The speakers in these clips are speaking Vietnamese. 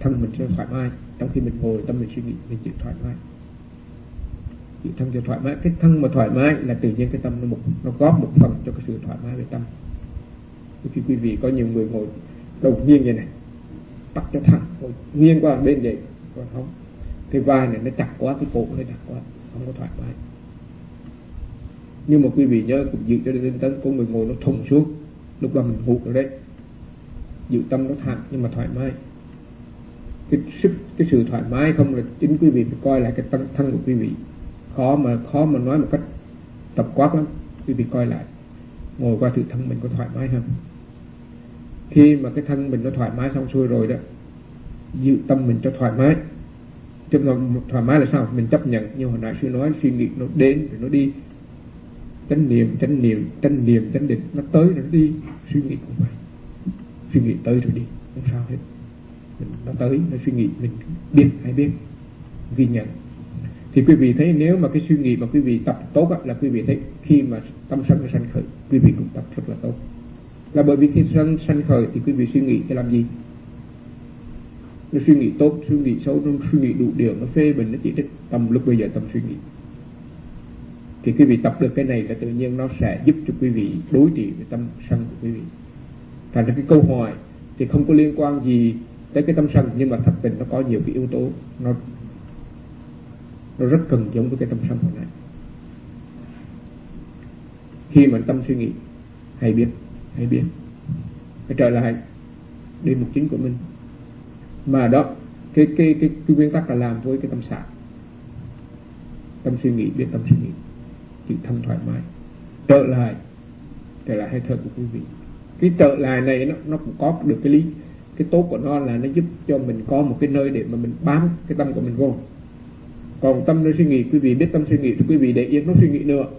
thân mình sẽ thoải mái. Trong khi mình ngồi tâm mình suy nghĩ, mình giữ thoải mái, giữ thân cho thoải mái. Cái thân mà thoải mái là tự nhiên cái tâm nó góp một phần cho cái sự thoải mái về tâm. Khi quý vị có nhiều người ngồi đầu nghiêng như này, bắt cho thẳng, ngồi nghiêng qua bên vậy, còn không, cái vai này nó chặt quá, cái cổ nó chặt quá, không có thoải mái. Nhưng mà quý vị nhớ cũng giữ cho đến tấn, có người ngồi nó thùng xuống, lúc đó mình hụt rồi đấy. Giữ tâm nó thẳng nhưng mà thoải mái. Cái sự thoải mái không là chính quý vị phải coi lại cái thân của quý vị. Khó mà nói một cách tập quát lắm. Quý vị coi lại, ngồi qua thử thân mình có thoải mái không. Khi mà cái thân mình nó thoải mái xong xuôi rồi đó, giữ tâm mình cho thoải mái. Chứ thoải mái là sao? Mình chấp nhận như hồi nãy sư nói, suy nghĩ nó đến rồi nó đi. Chánh niệm, chánh định, nó tới rồi nó đi. Suy nghĩ cũng vậy, suy nghĩ tới rồi đi, không sao hết. Nó tới, nó suy nghĩ, mình biết hay biết, ghi nhận. Thì quý vị thấy nếu mà cái suy nghĩ mà quý vị tập tốt là quý vị thấy khi mà tâm sân nó sanh khởi, quý vị cũng tập rất là tốt. Là bởi vì khi sanh khởi thì quý vị suy nghĩ để làm gì? Nó suy nghĩ tốt, suy nghĩ xấu, nó suy nghĩ đủ điều, nó phê bình, nó chỉ trích. Tâm lúc bây giờ tâm suy nghĩ, thì quý vị tập được cái này là tự nhiên nó sẽ giúp cho quý vị đối trị với tâm sân của quý vị. Thành ra cái câu hỏi thì không có liên quan gì tới cái tâm sân, nhưng mà thật tình nó có nhiều cái yếu tố nó rất cần giống với cái tâm sân hồi nãy. Khi mà tâm suy nghĩ, hay biết phải trở lại đến mục chính của mình. Mà đó, cái nguyên tắc là làm với cái tâm xả. Tâm suy nghĩ, biết tâm suy nghĩ, chữ thân thoải mái, trở lại hơi thở của quý vị. Cái trở lại này nó cũng có được cái lý, cái tốt của nó là nó giúp cho mình có một cái nơi để mà mình bám cái tâm của mình vô. Còn tâm nó suy nghĩ, quý vị biết tâm suy nghĩ thì quý vị để yên nó suy nghĩ nữa.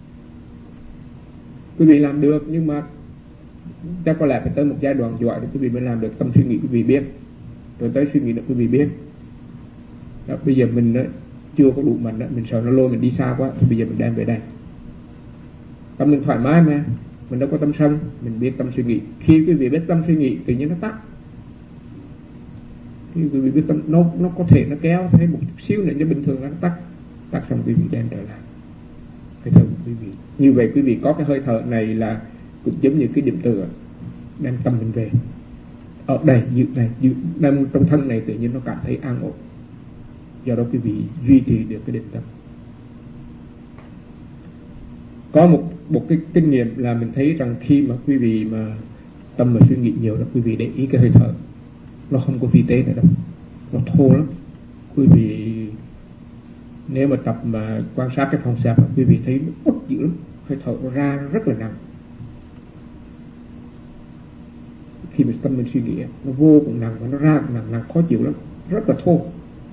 Quý vị làm được, nhưng mà chắc có lẽ phải tới một giai đoạn giỏi để quý vị mới làm được. Tâm suy nghĩ quý vị biết, rồi tới suy nghĩ được quý vị biết đó. Bây giờ mình đó, chưa có đủ mạnh đó, mình sợ nó lôi mình đi xa quá, thì bây giờ mình đem về đây. Tâm mình thoải mái mà, mình đâu có tâm sân, mình biết tâm suy nghĩ. Khi quý vị biết tâm suy nghĩ, tự nhiên nó tắt. Khi quý vị biết tâm, nó có thể nó kéo thêm một chút xíu nữa, nhưng bình thường nó tắt xong quý vị đem trở lại hơi thở của quý vị. Như vậy quý vị có cái hơi thở này là cũng giống như cái điểm tựa đem tâm mình về. Ở đây, giữ đem trong thân này, tự nhiên nó cảm thấy an ổn. Do đó quý vị duy trì được cái định tâm. Có một cái kinh nghiệm là mình thấy rằng khi mà quý vị mà tâm mà suy nghĩ nhiều đó, quý vị để ý cái hơi thở nó không có vi tế nữa đâu, nó thô lắm. Quý vị nếu mà tập mà quan sát cái phòng xẹp, quý vị thấy nó bất dữ lắm, hơi thở nó ra rất là nặng. Khi mà tâm mình suy nghĩ nó vô cùng nặng và nó ra nặng khó chịu lắm, rất là thô.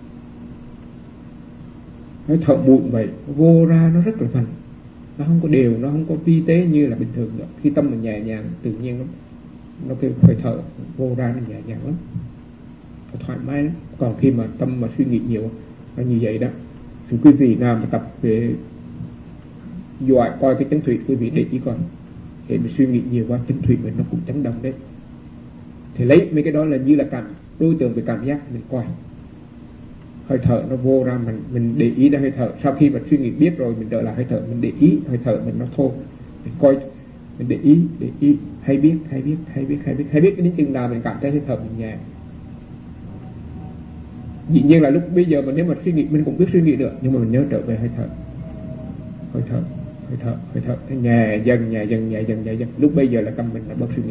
Hơi thở bụi vậy, nó vô ra nó rất là mạnh, nó không có đều, nó không có vi tế như là bình thường nữa. Khi tâm mình nhẹ nhàng, tự nhiên nó cái hơi thở vô ra nó nhẹ nhàng lắm, nó thoải mái lắm. Còn khi mà tâm mà suy nghĩ nhiều nó như vậy đó, thì quý vị nào mà tập về dọa coi cái chấn thủy, quý vị để ý coi, để mình suy nghĩ nhiều quá chấn thủy mình nó cũng chấn động đấy. Thì lấy mấy cái đó là như là đối tượng về cảm giác, mình coi hơi thở nó vô ra, mình để ý ra hơi thở. Sau khi mà suy nghĩ biết rồi, mình trở lại hơi thở, mình để ý hơi thở mình nó thô, mình coi, mình để ý, hay biết đến chừng nào mình cảm thấy hơi thở mình nhẹ. Dĩ nhiên là lúc bây giờ mà nếu mà suy nghĩ, mình cũng biết suy nghĩ được, nhưng mà mình nhớ trở về hơi thở nhẹ dần. Lúc bây giờ là tâm mình đã bớt suy nghĩ.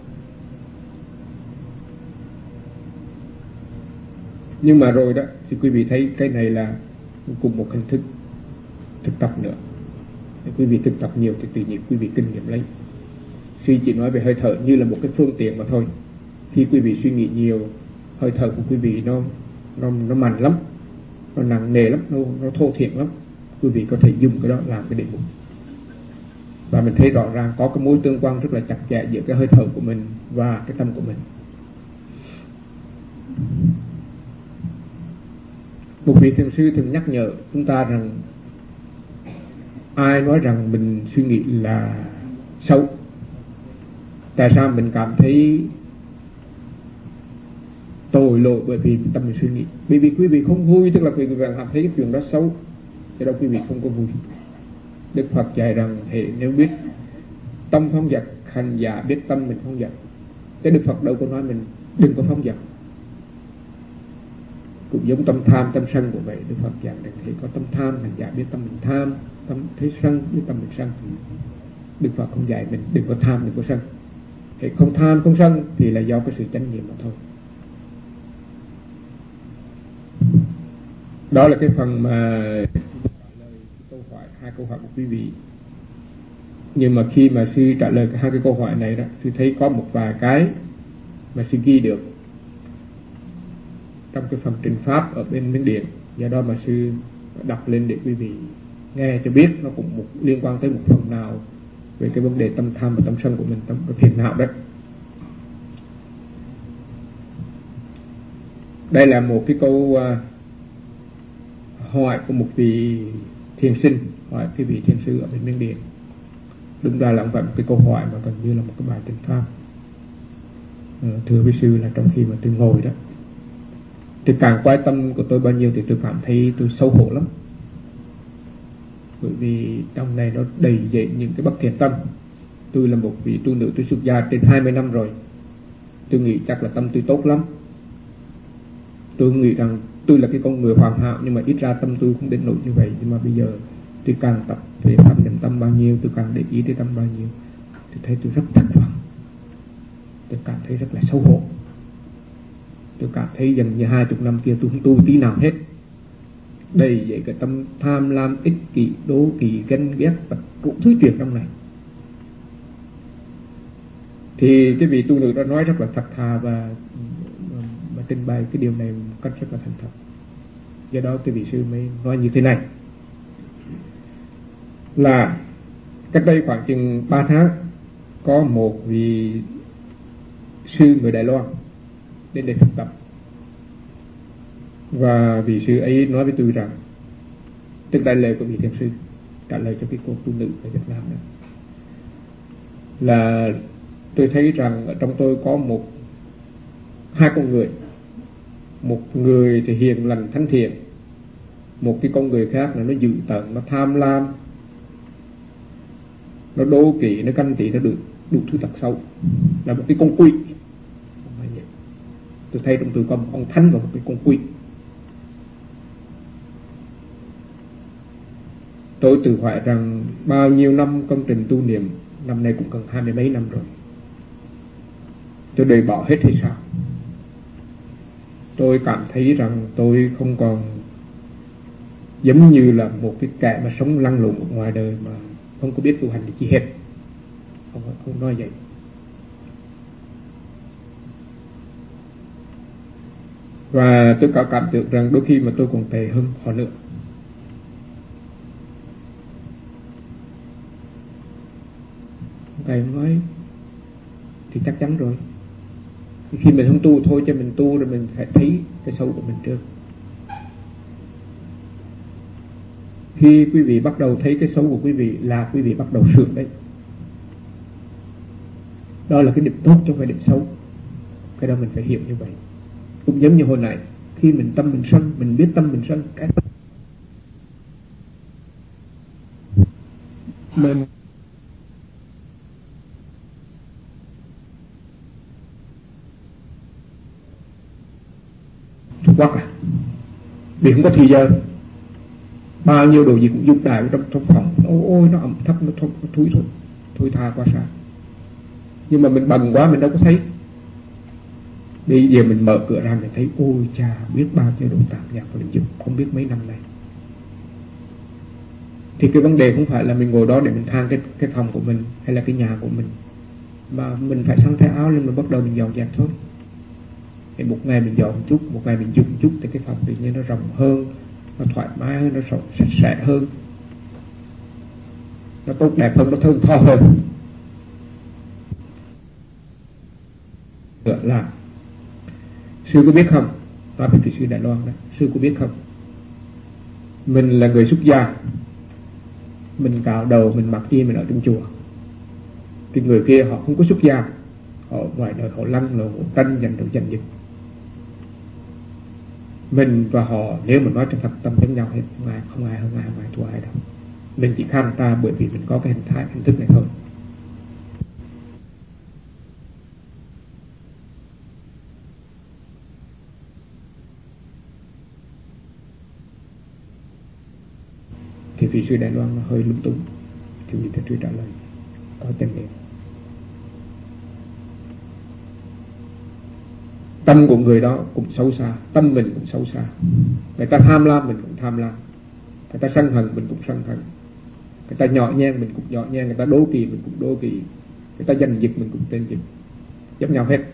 Nhưng mà rồi đó thì quý vị thấy cái này là cùng một hình thức thực tập nữa. Nếu quý vị thực tập nhiều thì tự nhiên quý vị kinh nghiệm lấy. Suy chỉ nói về hơi thở như là một cái phương tiện mà thôi. Khi quý vị suy nghĩ nhiều, hơi thở của quý vị nó mạnh lắm, nó nặng nề lắm, nó thô thiển lắm. Quý vị có thể dùng cái đó làm cái đề mục. Và mình thấy rõ ràng có cái mối tương quan rất là chặt chẽ giữa cái hơi thở của mình và cái tâm của mình. Một vị thiền sư thường nhắc nhở chúng ta rằng ai nói rằng mình suy nghĩ là xấu, tại sao mình cảm thấy tội lỗi bởi vì tâm mình suy nghĩ. Bởi vì quý vị không vui, tức là quý vị cảm thấy cái chuyện đó xấu, cho đó quý vị không có vui. Đức Phật dạy rằng nếu biết tâm phóng dật, hành giả biết tâm mình phóng dật. Cái Đức Phật đâu có nói mình đừng có phóng dật. Cũng giống tâm tham, tâm sân của vậy. Đức Phật dạy rằng khi có tâm tham, hành giả biết tâm mình tham, tâm thấy sân biết tâm mình sân. Đức Phật không dạy mình đừng có tham, đừng có sân. Thì không tham, không sân thì là do cái sự chánh niệm mà thôi. Đó là cái phần mà trả lời câu hỏi, hai câu hỏi của quý vị. Nhưng mà khi mà sư trả lời hai cái câu hỏi này đó, sư thấy có một vài cái mà sư ghi được trong cái phần trình pháp ở bên Miến Điện, do đó mà sư đọc lên để quý vị nghe cho biết nó cũng liên quan tới một phần nào về cái vấn đề tâm tham và tâm sân của mình, tâm cái phiền não đó. Đây là một cái câu hỏi của một vị thiền sinh hỏi cái vị thiền sư ở bên Miến Điện. Đúng ra là không phải một cái câu hỏi mà gần như là một cái bài trình pháp. Thưa quý sư là trong khi mà tôi ngồi đó, tôi càng quan tâm của tôi bao nhiêu thì tôi cảm thấy tôi xấu hổ lắm. Bởi vì trong này nó đầy dậy những cái bất thiện tâm. Tôi là một vị tu nữ, tôi xuất gia trên 20 năm rồi. Tôi nghĩ chắc là tâm tôi tốt lắm. Tôi nghĩ rằng tôi là cái con người hoàn hảo, nhưng mà ít ra tâm tôi không đến nỗi như vậy. Nhưng mà bây giờ tôi càng tập về tâm niệm tâm bao nhiêu, tôi càng để ý tới tâm bao nhiêu, tôi thấy tôi rất thất vọng. Tôi cảm thấy rất là xấu hổ. Tôi cảm thấy dần như 20 năm kia tôi không tu tí nào hết. Đầy vậy cái tâm tham lam, ích kỷ, đố kỵ, ganh ghét và cũng thứ chuyện trong này. Thì cái vị tu nữ đó nói rất là thật thà và trình bày cái điều này một cách rất là thành thật. Do đó cái vị sư mới nói như thế này, là cách đây khoảng chừng 3 tháng có một vị sư người Đài Loan đến để thực tập. Và vị sư ấy nói với tôi rằng, tức đại lời của vị thiền sư trả lời cho cái cô tu nữ ở Việt Nam đó, là tôi thấy rằng ở trong tôi có hai con người. Một người thì hiền lành thánh thiện, một cái con người khác là nó dữ tợn, nó tham lam, nó đố kỵ, nó ganh tị, nó đủ thứ tật xấu, là một cái con quỷ. Tôi thấy trong tôi có một ông thánh và một cái con quỷ. Tôi tự hỏi rằng bao nhiêu năm công trình tu niệm, năm nay cũng gần 20 mấy năm rồi, tôi để bỏ hết hay sao? Tôi cảm thấy rằng tôi không còn giống như là một cái kẻ mà sống lăn lộn ở ngoài đời mà không có biết tu hành gì hết. Không nói vậy. Và tôi có cảm tưởng rằng đôi khi mà tôi còn tệ hơn họ nữa. Thầy nói thì chắc chắn rồi. Khi mình không tu thôi, cho mình tu rồi mình phải thấy cái xấu của mình trước. Khi quý vị bắt đầu thấy cái xấu của quý vị là quý vị bắt đầu sửa đấy. Đó là cái điểm tốt chứ không phải điểm xấu. Cái đó mình phải hiểu như vậy. Cũng giống như hồi nãy, khi mình tâm mình sân, mình biết tâm mình sân, cái mình quắc à, vì không có thời giờ, bao nhiêu đồ gì cũng dục đại trong phòng. Ôi nó ẩm thấp, nó thôi tha quá sao. Nhưng mà mình bận quá mình đâu có thấy. Bây giờ mình mở cửa ra mình thấy ôi cha, biết bao nhiêu đồ tạp nhạp và dục, không biết mấy năm nay. Thì cái vấn đề không phải là mình ngồi đó để mình than cái phòng của mình hay là cái nhà của mình, mà mình phải xăng thay áo lên, mình bắt đầu mình dọn dẹp thôi. Thì một ngày mình dọn một chút, một ngày mình dùng một chút, thì cái phòng tự nhiên nó rộng hơn, nó thoải mái hơn, nó sạch sẽ hơn, nó tốt đẹp hơn, nó thơm tho hơn. Nữa là sư có biết không, nói về sư Đài Loan đó, sư có biết không, mình là người xuất gia, mình cạo đầu, mình mặc y, mình ở trong chùa. Cái người kia họ không có xuất gia, họ ngoài đời họ lăn lộn, họ tranh giành giật. Mình và họ nếu mà nói cho thật tâm giống nhau hết, không ai hơn ai, không ai thua ai đâu. Mình chỉ khác người ta bởi vì mình có cái hình thức này thôi. Thì vị sư Đài Loan nó hơi lung tung, thì vị chưa trả lời có chân niệm. Tâm của người đó cũng xấu xa, tâm mình cũng xấu xa. Người ta tham lam mình cũng tham lam, người ta sân hận mình cũng sân hận, người ta nhỏ nhen mình cũng nhỏ nhen, người ta đố kỵ mình cũng đố kỵ, người ta giành giật mình cũng tranh giật, giống nhau hết.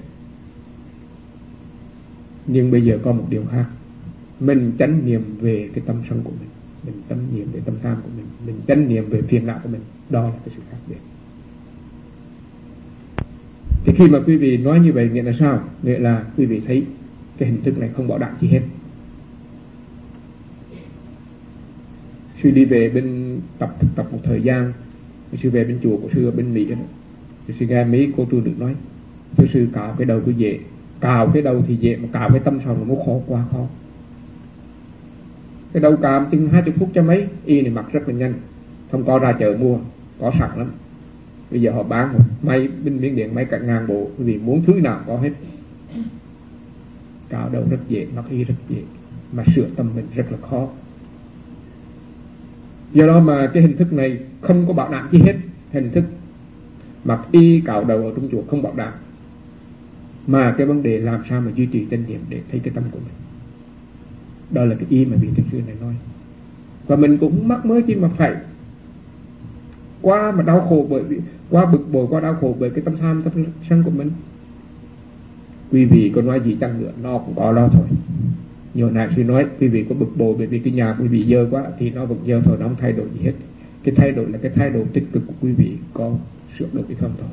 Nhưng bây giờ có một điều khác, mình chánh niệm về cái tâm sân của mình chánh niệm về tâm tham của mình chánh niệm về phiền não của mình, đó là cái sự khác biệt. Thì khi mà quý vị nói như vậy nghĩa là sao? Nghĩa là quý vị thấy cái hình thức này không bảo đảm gì hết. Sư đi về bên thực tập một thời gian, sư về bên chùa của sư ở bên Mỹ đó, sư nghe mấy cô tu được nói, sư cạo cái đầu cứ dễ, cạo cái đầu thì dễ, mà cạo cái tâm xong nó khó, quá khó. Cái đầu cạo chừng 20 phút cho mấy, y này mặc rất là nhanh, không có ra chợ mua, có sẵn lắm. Bây giờ họ bán may bên Miến Điện mấy cả ngàn bộ, vì muốn thứ nào có hết. Cạo đầu rất dễ, mặc y rất dễ, mà sửa tâm mình rất là khó. Do đó mà cái hình thức này không có bảo đảm gì hết. Hình thức mặc y cạo đầu ở trong chùa không bảo đảm, mà cái vấn đề làm sao mà duy trì chánh niệm để thấy cái tâm của mình, đó là cái ý mà vị thiền sư này nói. Và mình cũng mắc mới chi mà phải qua mà đau khổ bởi vì qua bực bội, qua đau khổ bởi cái tâm tham tâm sân của mình. Quý vị có nói gì chăng nữa nó cũng có lo thôi. Nhiều nãy sư nói quý vị có bực bội bởi vì cái nhà quý vị dơ quá thì nó vẫn dơ thôi, nó không thay đổi gì hết. Cái thay đổi là cái thái độ tích cực của quý vị có sửa đổi hay không thôi.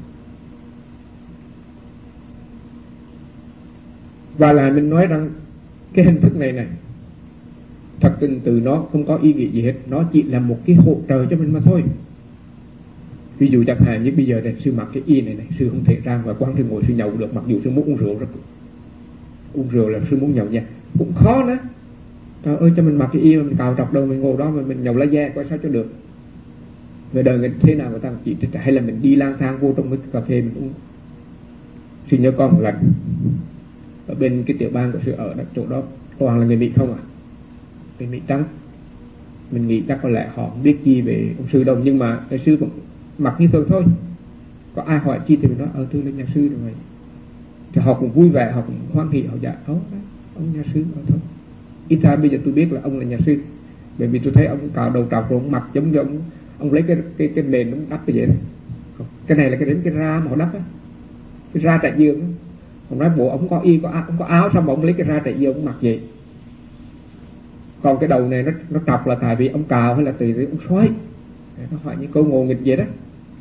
Và là mình nói rằng cái hình thức này thật tình từ nó không có ý nghĩa gì hết, nó chỉ là một cái hỗ trợ cho mình mà thôi. Ví dụ chẳng hạn như bây giờ này, sư mặc cái y này sư không thể ra ngoài quán sư ngồi sư nhậu được, mặc dù sư muốn uống rượu, uống rượu là sư muốn nhậu nha, cũng khó nữa. Trời ơi, cho mình mặc cái y mà mình cào trọc đầu mình ngồi đó mà mình nhậu lá ve có sao cho được. Về đời người thế nào người ta chỉ hay là mình đi lang thang vô trong mấy cà phê mình uống. Sư nhớ con một lần ở bên cái tiểu bang của sư ở chỗ đó toàn là người Mỹ không à, người Mỹ trắng. Mình nghĩ chắc có lẽ họ không biết gì về ông sư đâu, nhưng mà cái sư cũng mặc như thường thôi. Có ai hỏi chi thì mình nói tôi là nhà sư rồi vậy. Thì họ cũng vui vẻ, họ cũng hoan hỉ, họ dạ ông nhà sư thôi. Ít ra bây giờ tôi biết là ông là nhà sư, bởi vì tôi thấy ông cạo đầu trọc rồi ông mặc giống như ông lấy cái nền ông đắp như vậy đó. Cái này là cái đến cái ra mà họ đắp á, cái ra trại dương. Ông nói bộ ông có y ông có áo, sao mà ông lấy cái ra trại dương ông mặc vậy. Còn cái đầu này nó trọc là tại vì ông cào hay là từ vì ông xoay. Nó hỏi những câu ngộ nghịch vậy đó.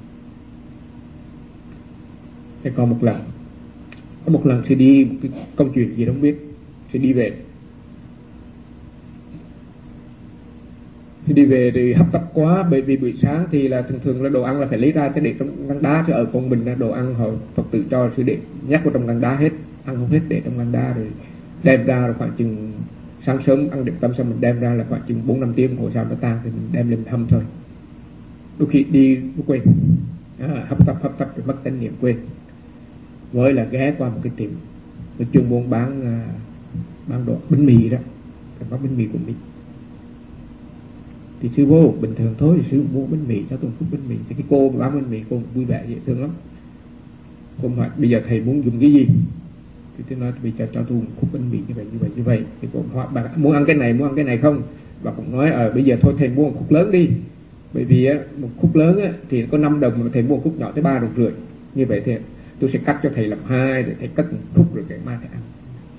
Thì còn một lần thì đi cái công chuyện gì đó không biết, thì đi về thì hấp tấp quá, bởi vì buổi sáng thì là thường là đồ ăn là phải lấy ra cái để trong ngăn đá, chứ ở con mình là đồ ăn họ Phật tử cho sư để nhắc vào trong ngăn đá hết, ăn không hết để trong ngăn đá rồi đem ra, rồi khoảng chừng sáng sớm ăn điểm tâm xong mình đem ra là khoảng chừng 4-5 tiếng hồi sau nó tan thì mình đem lên hâm thôi. Đôi khi đi quên, hấp tấp rồi mất chánh niệm quên. Với là ghé qua một cái tiệm nó chuyên buôn bán đồ bánh mì đó, cái bánh mì của Mỹ. Thì sư vô bình thường thôi, sư mua bánh mì cho tôi khúc bánh mì. Thì cái cô bán bánh mì cô vui vẻ dễ thương lắm. Cô hỏi bây giờ thầy muốn dùng cái gì, thì tôi nói bây giờ cho tôi một khúc bánh mì như vậy. Thì cô hỏi bà muốn ăn cái này không, và cũng nói bây giờ thôi thầy mua một khúc lớn đi, bởi vì một khúc lớn thì có 5 đồng, mà thầy mua một khúc nhỏ tới 3,5 đồng. Như vậy thì tôi sẽ cắt cho thầy làm 2, rồi thầy cắt một khúc rồi cái mai thầy ăn.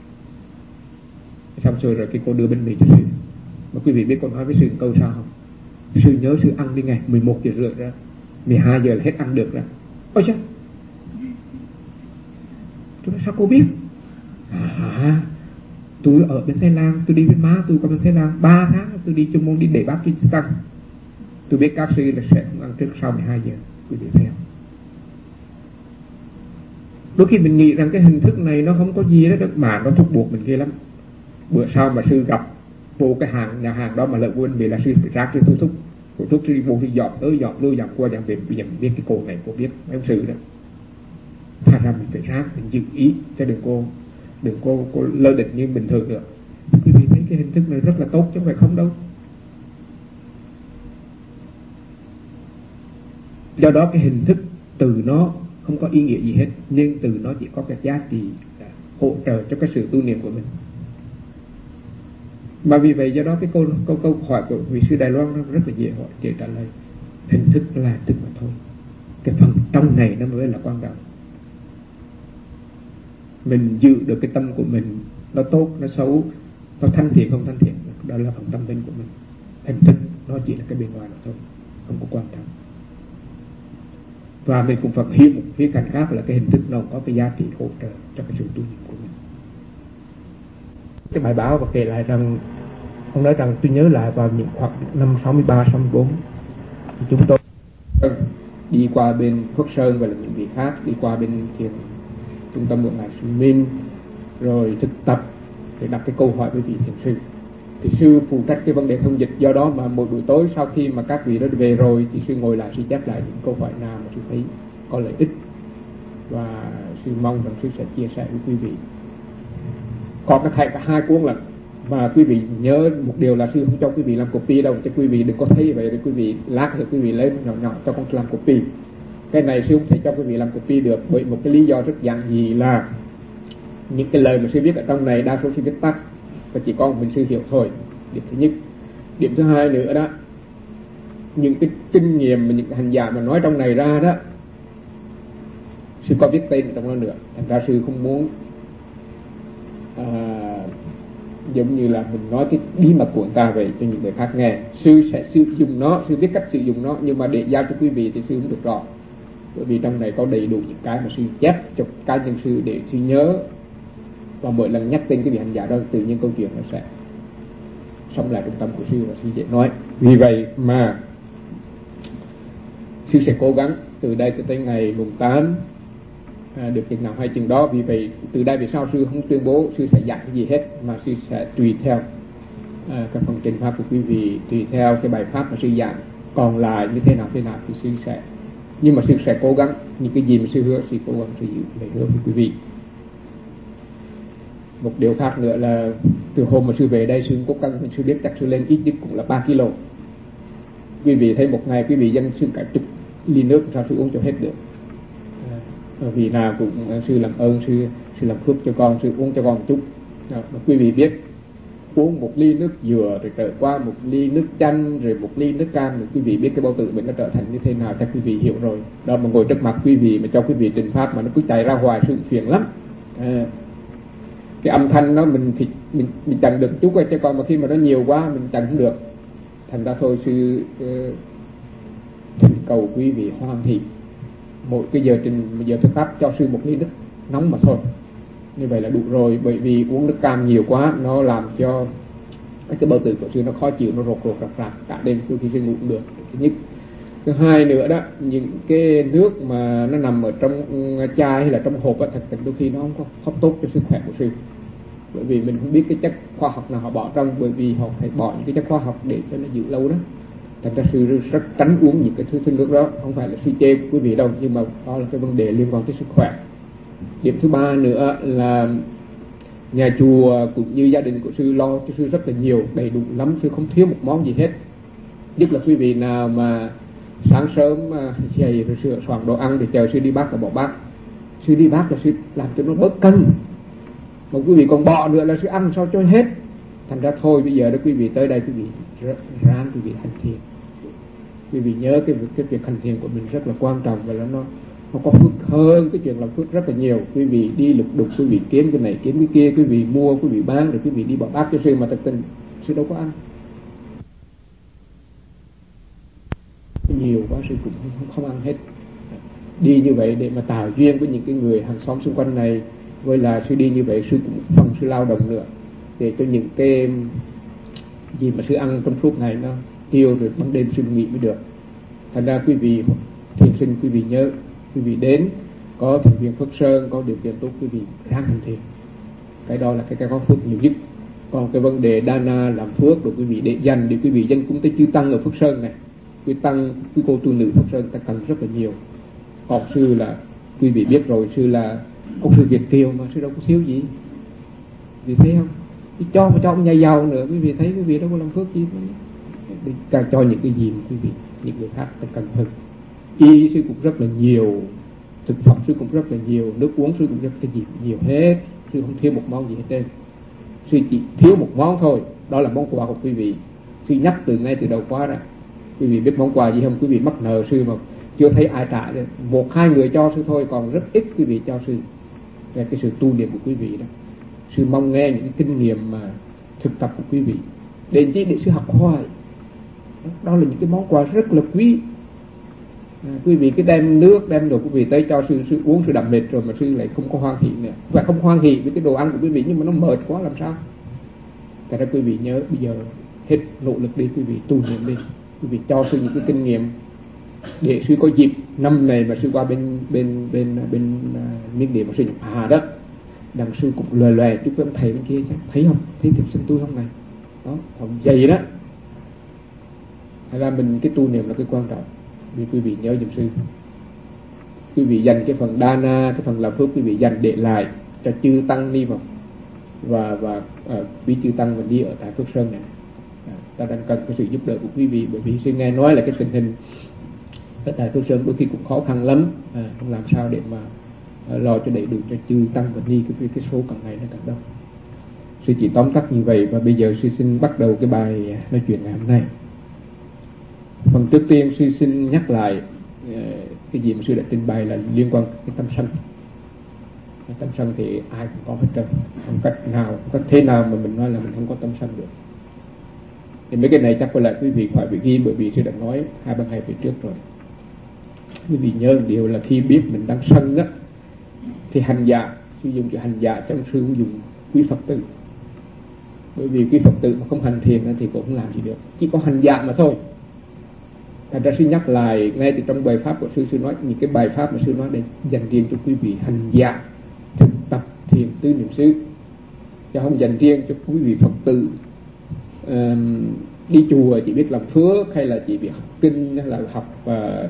Xong rồi cái cô đưa bánh mì cho sư. Mà quý vị biết con nói với sư câu sao không? Sư nhớ sư ăn đi ngày 11 giờ rưỡi ra, 12 giờ là hết ăn được ra. Ôi chứ, tôi nói sao cô biết? Tôi ở bên Thái Lan, tôi đi với má tôi qua bên Thái Lan 3 tháng, tôi đi chung môn đi để bác Kinh Tăng. Tôi biết các sư là sẽ không ăn trước sau 12 giờ. Quý vị thấy không? Đôi khi mình nghĩ rằng cái hình thức này nó không có gì đó, mà nó thúc buộc mình ghê lắm. bữa sau mà sư gặp vô cái nhà hàng đó mà lợi quên vì là sư phải rác sư thuốc sư đi vô, sư dọn tới dọn lui dọn qua dọn về, bây giờ mình biết cái cô này, cô biết mấy ông sư đó. Thành ra mình phải rác, mình giữ ý cho đừng cô lơ địch như bình thường nữa. Quý vị thấy cái hình thức này rất là tốt chứ không phải không đâu. Do đó cái hình thức từ nó không có ý nghĩa gì hết, nhưng từ nó chỉ có cái giá trị hỗ trợ cho cái sự tu niệm của mình. Mà vì vậy do đó cái câu hỏi của vị sư Đài Loan nó rất là dễ hỏi, dễ trả lời. Hình thức là hình thức mà thôi, cái phần trong này nó mới là quan trọng. Mình giữ được cái tâm của mình, nó tốt, nó xấu, nó thanh thiện không thanh thiện, đó là phần tâm linh của mình. Hình thức nó chỉ là cái bên ngoài mà thôi, không có quan trọng. Và mình cũng phải hiểu một khía cạnh khác là cái hình thức nó có cái giá trị hỗ trợ cho cái sự tu niệm của mình. Cái bài báo và kể lại rằng, ông nói rằng tôi nhớ lại vào những khoảng năm 63, 64 thì chúng tôi đi qua bên Phước Sơn và là những vị khác, đi qua bên thiền trung tâm của ngài Sư Minh, rồi thực tập để đặt cái câu hỏi với vị thiền sư. Thì sư phụ trách cái vấn đề thông dịch, do đó mà mỗi buổi tối sau khi mà các vị đã về rồi thì sư ngồi lại, sư chép lại những câu hỏi nào mà sư thấy có lợi ích, và sư mong rằng sư sẽ chia sẻ với quý vị. Còn cái thầy cả hai cuốn là, mà quý vị nhớ một điều là sư không cho quý vị làm copy đâu, chứ quý vị đừng có thấy vậy để quý vị lát rồi quý vị lấy nhỏ cho con làm copy. Cái này sư không thể cho quý vị làm copy được, bởi một cái lý do rất giản dị là những cái lời mà sư viết ở trong này đa số sư viết tắt và chỉ có mình sư hiểu thôi. Điểm thứ nhất. Điểm thứ hai nữa đó, những cái kinh nghiệm mà những cái hành giả mà nói trong này ra đó, sư có viết tên trong đó nữa. Thành ra sư không muốn giống như là mình nói cái bí mật của người ta về cho những người khác nghe. Sư sẽ sử dụng nó, sư biết cách sử dụng nó, nhưng mà để giao cho quý vị thì sư không được rõ, bởi vì trong này có đầy đủ những cái mà sư chép cho cá nhân sư để sư nhớ, và mỗi lần nhắc tên cái vị hành giả đó tự nhiên câu chuyện nó sẽ sống lại trong tâm của sư và sư dễ nói. Vì vậy mà sư sẽ cố gắng từ đây tới ngày mùng 8 được chừng nào hay chừng đó. Vì vậy từ đây về sau sư không tuyên bố sư sẽ dạy cái gì hết, mà sư sẽ tùy theo các phần trình pháp của quý vị, tùy theo cái bài pháp mà sư giảng, còn lại như thế nào thì sư sẽ, nhưng mà sư sẽ cố gắng những cái gì mà sư hứa, sư cố gắng sư giữ lời hứa với quý vị. Một điều khác nữa là từ hôm mà sư về đây, sư cố gắng, sư biết chắc sư lên ít nhất cũng là 3 kg. Quý vị thấy một ngày quý vị dân sư cả chục ly nước sao sư uống cho hết được. Vì nào cũng sư làm ơn, sư làm phước cho con, sư uống cho con một chút. Mà quý vị biết uống một ly nước dừa rồi trở qua một ly nước chanh rồi một ly nước cam, rồi quý vị biết cái bao tử mình nó trở thành như thế nào, chắc quý vị hiểu rồi. Đó mà ngồi trước mặt quý vị mà cho quý vị trình pháp mà nó cứ chạy ra hoài, sự phiền lắm. Cái âm thanh nó mình chặn được chút chứ còn mà khi mà nó nhiều quá mình chặn không được. Thành ra thôi sư thỉnh cầu quý vị hoan hỷ mỗi cái giờ thực pháp cho sư một ly nước nóng mà thôi, như vậy là đủ rồi. Bởi vì uống nước cam nhiều quá nó làm cho cái bao tử của sư nó khó chịu, nó rột rạc cả đêm, đôi khi sư ngủ cũng được. Thứ nhất. Thứ hai nữa đó, những cái nước mà nó nằm ở trong chai hay là trong hộp á, thật sự đôi khi nó không tốt cho sức khỏe của sư, bởi vì mình không biết cái chất khoa học nào họ bỏ trong, bởi vì họ phải bỏ những cái chất khoa học để cho nó giữ lâu đó. Thành ra sư rất tránh uống những cái thứ nước đó. Không phải là sư chê quý vị đâu, nhưng mà đó là cái vấn đề liên quan tới sức khỏe. Điểm thứ ba nữa là nhà chùa cũng như gia đình của sư lo cho sư rất là nhiều, đầy đủ lắm, sư không thiếu một món gì hết. Nhất là quý vị nào mà sáng sớm dậy rồi sửa soạn đồ ăn để chờ sư đi bát là bỏ bát. Sư đi bát là sư làm cho nó bớt cân, mà quý vị còn bỏ nữa là sư ăn sao cho hết. Thành ra thôi bây giờ đó quý vị tới đây quý vị ráng quý vị hành thiền. Quý vị nhớ cái việc hành thiền của mình rất là quan trọng, và nó có phước hơn cái chuyện làm phước rất là nhiều. Quý vị đi lục đục, quý vị kiếm cái này kiếm cái kia, quý vị mua, quý vị bán, rồi quý vị đi bỏ bát cho sư, mà thực tình sư đâu có ăn nhiều quá, sư cũng không ăn hết. Đi như vậy để mà tạo duyên với những cái người hàng xóm xung quanh này, với là sư đi như vậy sư cũng phần sư lao động nữa, để cho những cái gì mà sư ăn trong suốt ngày nó tiêu, rồi ban đêm sư nghỉ mới được. Thành ra quý vị thiền sinh, quý vị nhớ, quý vị đến có thành viên Phước Sơn, có điều kiện tốt, quý vị ráng hành thiền. Cái đó là cái có phước nhiều nhất. Còn cái vấn đề Dana làm phước rồi quý vị để dành để quý vị dân cúng tới chư tăng ở Phước Sơn này, quý tăng, quý cô tu nữ Phước Sơn ta cần rất là nhiều. Còn sư là quý vị biết rồi, sư là ông sư Việt kiều mà sư đâu có thiếu gì, vì thấy không? Cho ông nhà giàu nữa, quý vị thấy quý vị đâu có làm phước gì, càng cho những cái gì mà quý vị những người khác ta cần hơn. Y sư cũng rất là nhiều, thực phẩm sư cũng rất là nhiều, nước uống sư cũng rất là nhiều hết, sư không thiếu một món gì hết trơn. Sư chỉ thiếu một món thôi, đó là món quà của quý vị. Sư nhắc ngay từ đầu khóa ra, quý vị biết món quà gì không? Quý vị mắc nợ sư mà chưa thấy ai trả, 1-2 người cho sư thôi, còn rất ít quý vị cho sư. Về cái sự tu niệm của quý vị đó, sư mong nghe những cái kinh nghiệm mà thực tập của quý vị để sư học hỏi. Đó là những cái món quà rất là quý. Quý vị cứ đem nước đem đồ quý vị tới cho sư uống, sư đậm mệt rồi mà sư lại không có hoan hỷ nữa, và không hoan hỷ với cái đồ ăn của quý vị, nhưng mà nó mệt quá làm sao? Tại ra quý vị nhớ bây giờ hết nỗ lực đi, quý vị tu niệm đi, quý vị cho sư những cái kinh nghiệm để sư có dịp năm này mà sư qua bên Miến Điện mà sư nhập đó, đằng sư cũng lòe lòe chúc với ông thầy bên kia chứ, thấy không? Thấy thiệp sinh tu không này? Đó, còn vậy đó. Thật ra mình cái tu niệm là cái quan trọng. Vì quý vị nhớ giùm sư, quý vị dành cái phần Dana, cái phần làm phước quý vị dành để lại cho chư tăng ni vào và quý chư tăng mình đi ở tại Phước Sơn này. Ta đang cần cái sự giúp đỡ của quý vị, bởi vì sư nghe nói là cái tình hình ở tại Phước Sơn đôi khi cũng khó khăn lắm, không làm sao để mà lo cho đầy đủ cho chư tăng và ni, cái số càng ngày nó càng đông. Sư chỉ tóm tắt như vậy, và bây giờ sư xin bắt đầu cái bài nói chuyện ngày hôm nay. Phần trước tiên sư xin nhắc lại cái gì mà sư đã trình bày là liên quan cái tâm sân. Cái tâm sân thì ai cũng có hết trơn, không cách nào, không cách thế nào mà mình nói là mình không có tâm sân được. Thì mấy cái này chắc có lẽ quý vị phải bị ghi, bởi vì sư đã nói 2-3 ngày về trước rồi. Quý vị nhớ một điều là khi biết mình đang sân đó, thì hành giả, sử dụng chữ hành giả trong sư không dùng quý Phật tử, bởi vì quý Phật tử mà không hành thiền thì cũng không làm gì được, chỉ có hành giả mà thôi. Thành ra sư nhắc lại ngay từ trong bài pháp của sư nói những cái bài pháp mà sư nói để dành riêng cho quý vị hành giả thực tập thiền tứ niệm xứ, chứ không dành riêng cho quý vị Phật tử đi chùa chỉ biết làm phước, hay là chỉ biết học kinh, hay là học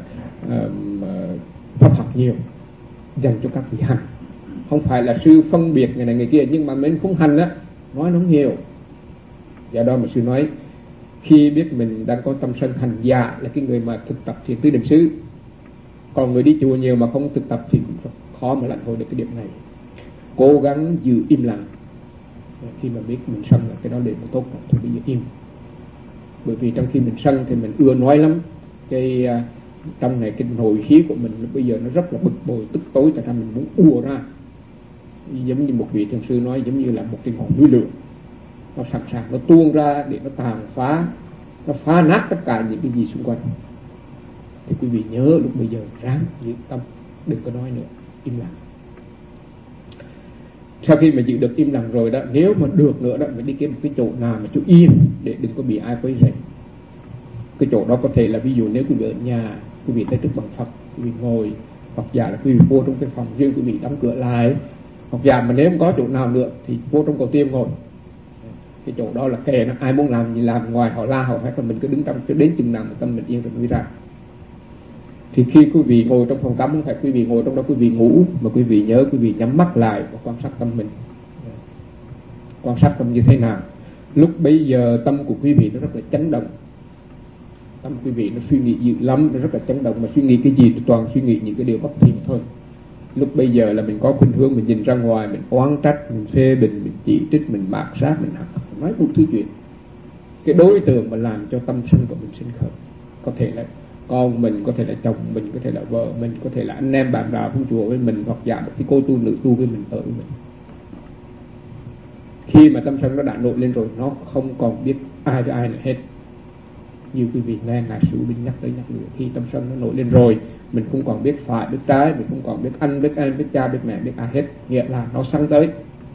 pháp học nhiều. Dành cho các vị hành, không phải là sư phân biệt người này người kia, nhưng mà mình không hành á, nói nó không nhiều. Do đó mà sư nói khi biết mình đang có tâm sân hành giả là cái người mà thực tập thiền tứ niệm xứ. Còn người đi chùa nhiều mà không thực tập thì cũng rất khó mà lãnh hội được cái điểm này. Cố gắng giữ im lặng khi mà biết mình sân là cái đó để tốt rồi, thì bây giờ im. Bởi vì trong khi mình sân thì mình ưa nói lắm, cái trong này cái nội khí của mình bây giờ nó rất là bực bội tức tối, cho nên mình muốn ùa ra. Giống như một vị thiền sư nói, giống như là một cái ngọn núi lửa, nó sẵn sàng nó tuôn ra để nó tàn phá, nó phá nát tất cả những cái gì xung quanh. Thì quý vị nhớ lúc bây giờ ráng giữ tâm, đừng có nói nữa, im lặng. Sau khi mà giữ được im lặng rồi đó, nếu mà được nữa đó, mình đi kiếm một cái chỗ nào mà chỗ yên để đừng có bị ai quấy rầy. Cái chỗ đó có thể là ví dụ nếu quý vị ở nhà, quý vị tới trước bàn Phật, quý vị ngồi, hoặc giả là quý vị vô trong cái phòng riêng, quý vị đóng cửa lại, hoặc giả mà nếu không có chỗ nào nữa thì vô trong cầu tiêu ngồi. Cái chỗ đó là kệ nó, ai muốn làm gì làm, ngoài họ la họ hết, là mình cứ đứng trong cho đến chừng nào mà tâm mình yên rồi mới ra. Thì khi quý vị ngồi trong phòng tắm, không phải quý vị ngồi trong đó quý vị ngủ, mà quý vị nhớ quý vị nhắm mắt lại và quan sát tâm mình. Quan sát tâm như thế nào? Lúc bấy giờ tâm của quý vị nó rất là chấn động. Tâm quý vị nó suy nghĩ dữ lắm, nó rất là chấn động, mà suy nghĩ cái gì thì toàn suy nghĩ những cái điều bất thiện thôi. Lúc bây giờ là mình có khuynh hướng mình nhìn ra ngoài, mình oán trách, mình phê bình, mình chỉ trích, mình mạt sát, mình nói một thứ chuyện. Cái đối tượng mà làm cho tâm sân của mình sinh khởi có thể là con mình, có thể là chồng mình, có thể là vợ mình, có thể là anh em bạn bè trong chùa với mình, hoặc giả một cái cô tu nữ tu với mình ở với mình. Khi mà tâm sân nó đã nổi lên rồi, nó không còn biết ai với ai nữa hết. Như quý vị nghe ngài Sử Binh nhắc tới nhắc nữa, khi tâm sân nó nổi lên rồi, mình không còn biết phải biết trái, mình không còn biết anh biết em, biết cha biết mẹ, biết ai hết, nghĩa là nó sân tới.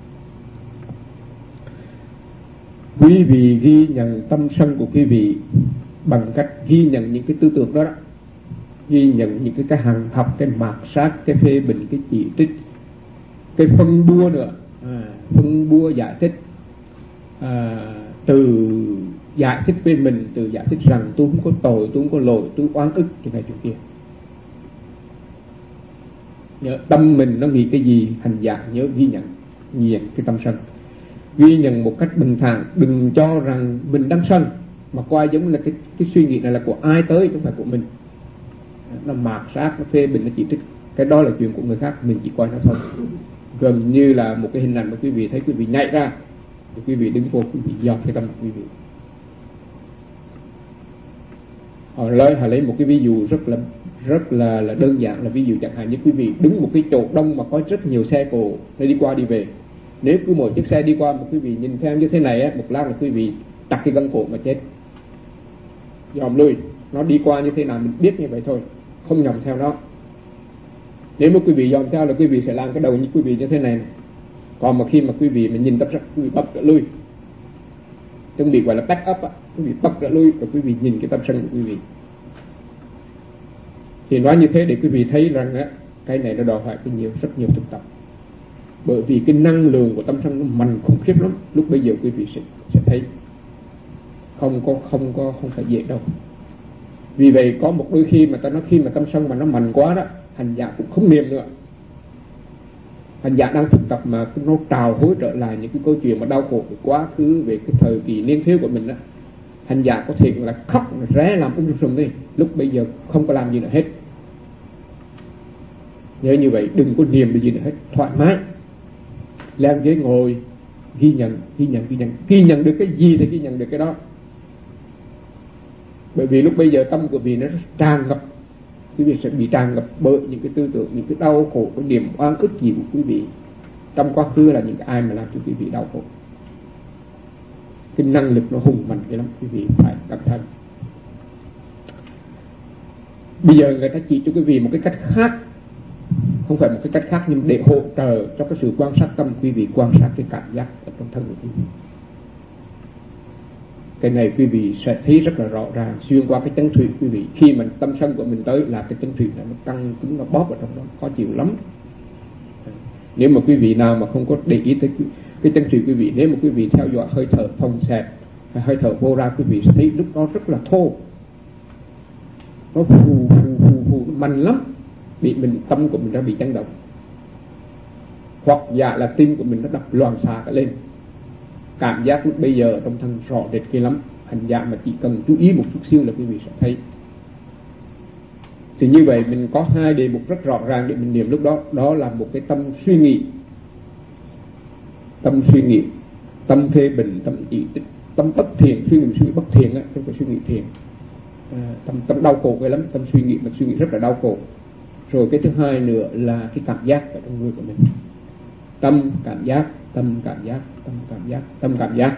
Quý vị ghi nhận tâm sân của quý vị bằng cách ghi nhận những cái tư tưởng đó, ghi nhận những cái hằn học, cái mạt sát, cái phê bình, cái chỉ trích, cái phân bua nữa, phân bua giải thích, từ giải thích với mình, từ giải thích rằng tôi không có tội, tôi không có lỗi, tôi oán ức chỗ này chỗ kia. Nhớ tâm mình nó nghĩ cái gì, hành giả nhớ ghi nhận nghiền cái tâm sân, ghi nhận một cách bình thản, đừng cho rằng mình đang sân mà coi giống là cái suy nghĩ này là của ai tới, không phải của mình. Nó mạt sát, nó phê bình, nó chỉ trích, cái đó là chuyện của người khác, mình chỉ coi nó thôi. Gần như là một cái hình ảnh mà quý vị thấy quý vị nhảy ra thì quý vị đứng vô, quý vị dò cái tâm quý vị. Họ lấy một cái ví dụ rất là đơn giản, là ví dụ chẳng hạn như quý vị đứng một cái chỗ đông mà có rất nhiều xe cộ để đi qua đi về. Nếu cứ một chiếc xe đi qua mà quý vị nhìn theo như thế này á, một lát là quý vị đặt cái gân cổ mà chết. Dòm lui, nó đi qua như thế nào mình biết như vậy thôi, không nhầm theo nó. Nếu mà quý vị dòm theo là quý vị sẽ làm cái đầu như quý vị như thế này. Còn mà khi mà quý vị mà nhìn tập rất, quý vị bật trở lui, chuẩn bị gọi là back up á, quý vị bật trở lui và quý vị nhìn cái tâm sân của quý vị. Thì nói như thế để quý vị thấy rằng á, cái này nó đòi hỏi rất nhiều thực tập. Bởi vì cái năng lượng của tâm sân nó mạnh khủng khiếp lắm. Lúc bây giờ quý vị sẽ thấy không phải dễ đâu. Vì vậy có một đôi khi mà ta nói khi mà tâm sân mà nó mạnh quá đó, hành giả cũng không niệm nữa. Hành giả đang thực tập mà nó trào hối trở lại những cái câu chuyện mà đau khổ của quá khứ, về cái thời kỳ niên thiếu của mình đó. Hành giả có thể là khóc, ré làm sùm đi, lúc bây giờ không có làm gì nữa hết. Nhớ như vậy, đừng có niệm gì nữa hết, thoải mái leo ghế ngồi, ghi nhận được cái gì thì ghi nhận được cái đó. Bởi vì lúc bây giờ tâm của vị nó tràn ngập, quý vị sẽ bị tràn ngập bởi những cái tư tưởng, những cái đau khổ, cái niềm oan ức gì của quý vị trong quá khứ là những cái ai mà làm cho quý vị đau khổ. Cái năng lực nó hùng mạnh cái lắm, quý vị phải cẩn thận. Bây giờ người ta chỉ cho quý vị một cái cách khác, không phải một cái cách khác, nhưng để hỗ trợ cho cái sự quan sát tâm, quý vị quan sát cái cảm giác ở trong thân của quý vị. Cái này quý vị sẽ thấy rất là rõ ràng xuyên qua cái chân thủy quý vị. Khi mà tâm sân của mình tới là cái chân thủy này nó căng cứng, nó bóp ở trong đó, khó chịu lắm. Nếu mà quý vị nào mà không có để ý tới cái chân thủy quý vị, nếu mà quý vị theo dõi hơi thở thông xẹp, hơi thở vô ra, quý vị sẽ thấy lúc đó rất là thô, nó phù mạnh lắm, bị mình tâm của mình đã bị chấn động, hoặc giả là tim của mình nó đập loạn xạ cả lên. Cảm giác lúc bây giờ trong thân rõ rệt kia lắm. Hành giả mà chỉ cần chú ý một chút xíu là quý vị sẽ thấy. Thì như vậy mình có hai đề mục rất rõ ràng để mình niệm lúc đó. Đó là một cái tâm suy nghĩ, tâm phê bình, tâm chỉ trích, tâm bất thiện, suy nghĩ bất thiện á, không phải suy nghĩ thiện. Tâm đau khổ cái lắm, tâm suy nghĩ mà suy nghĩ rất là đau khổ. Rồi cái thứ hai nữa là cái cảm giác ở trong người của mình. Tâm cảm giác.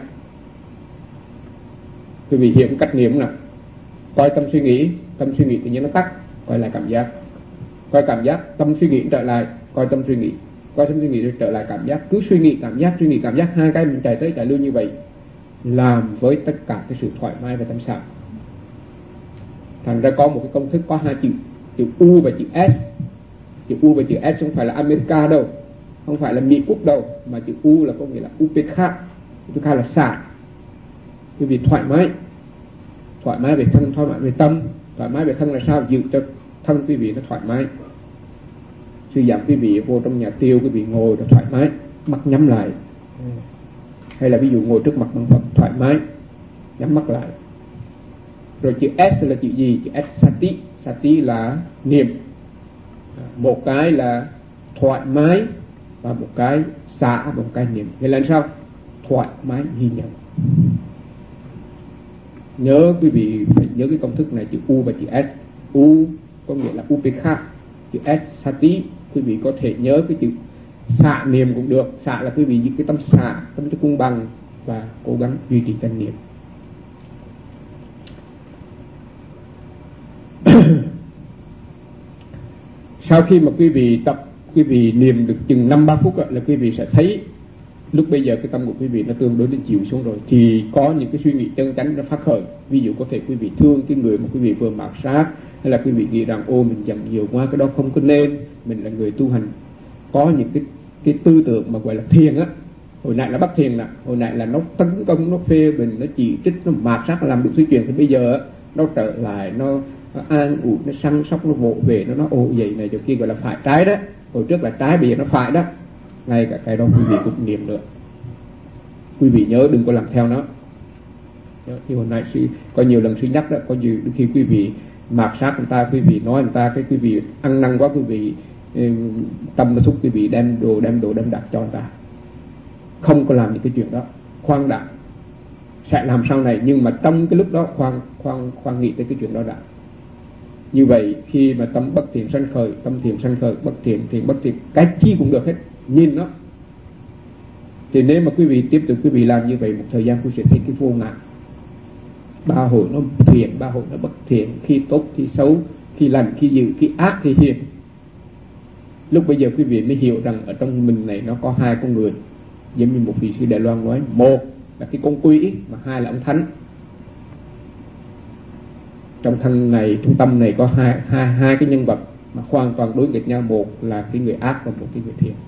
Quý vị hiểu cách niệm nào. Coi tâm suy nghĩ tự nhiên nó tắt, coi lại cảm giác. Coi cảm giác, tâm suy nghĩ trở lại, coi tâm suy nghĩ rồi trở lại cảm giác. Cứ suy nghĩ cảm giác, hai cái mình chạy tới chạy lui như vậy, làm với tất cả cái sự thoải mái và tâm sáng. Thành ra có một cái công thức có hai chữ U và chữ S. Chữ U và chữ S không phải là America đâu, không phải là Mỹ Quốc đâu, mà chữ U là có nghĩa là UPK. UPK là xả. Quý vị thoải mái về thân, thoải mái về tâm. Thoải mái về thân là sao? Giữ cho thân quý vị nó thoải mái. Suy giảm quý vị vô trong nhà tiêu, quý vị ngồi nó thoải mái, mắt nhắm lại. Hay là ví dụ ngồi trước mặt bằng Phật thoải mái, nhắm mắt lại. Rồi chữ S là chữ gì? Chữ S sati. Sati là niệm. Một cái là thoải mái và một cái xả, một cái niệm. Vậy là sao? Thoải mái ghi nhận. Nhớ quý vị phải nhớ cái công thức này, chữ U và chữ S. U có nghĩa là UPK, chữ S sati. Quý vị có thể nhớ cái chữ xả niệm cũng được. Xả là quý vị giữ cái tâm xả, tâm cho cung bằng và cố gắng duy trì chân niệm. Sau khi mà quý vị tập, quý vị niệm được chừng 5-3 phút là quý vị sẽ thấy lúc bây giờ cái tâm của quý vị nó tương đối đến chịu xuống rồi, thì có những cái suy nghĩ chân chánh nó phát khởi. Ví dụ có thể quý vị thương cái người mà quý vị vừa mạt sát, hay là quý vị nghĩ rằng ô mình giận nhiều quá, cái đó không có nên, mình là người tu hành. Có những cái tư tưởng mà gọi là thiền á, Hồi nãy là bất thiện nè, hồi nãy là nó tấn công, nó phê bình, nó chỉ trích, nó mạt sát, làm đủ thứ chuyện. Thì bây giờ nó trở lại, nó an ủi, nó săn sóc, nó vỗ về, nó nói ô vậy này chỗ kia, gọi là phải trái đó. Hồi trước là trái, bây giờ nó phải đó. Ngay cả cái đó quý vị cũng niệm được. Quý vị nhớ đừng có làm theo nó. Như hồi nãy sư có nhiều lần sư nhắc đó, có nhiều khi quý vị mạt sát người ta, quý vị nói người ta, cái quý vị ăn năn quá, quý vị tâm nó thúc quý vị đem đồ đem đặt cho người ta. Không có làm những cái chuyện đó, khoan đã, sẽ làm sau này, nhưng mà trong cái lúc đó khoan nghĩ tới cái chuyện đó đã. Như vậy khi mà tâm bất thiện sanh khởi, tâm thiện sanh khởi, bất thiện thiện bất thiện, cái chi cũng được hết, nhìn nó. Thì nếu mà quý vị tiếp tục quý vị làm như vậy một thời gian, quý vị sẽ thấy cái vô ngã. Ba hội nó thiện, ba hội nó bất thiện, khi tốt khi xấu, khi lành khi dữ, khi ác khi hiền. Lúc bây giờ quý vị mới hiểu rằng ở trong mình này nó có hai con người. Giống như một vị sư Đài Loan nói, một là cái con quỷ, mà hai là ông thánh. Trong thân này, trong tâm này có hai cái nhân vật mà hoàn toàn đối nghịch nhau. Một là cái người ác và một cái người thiện.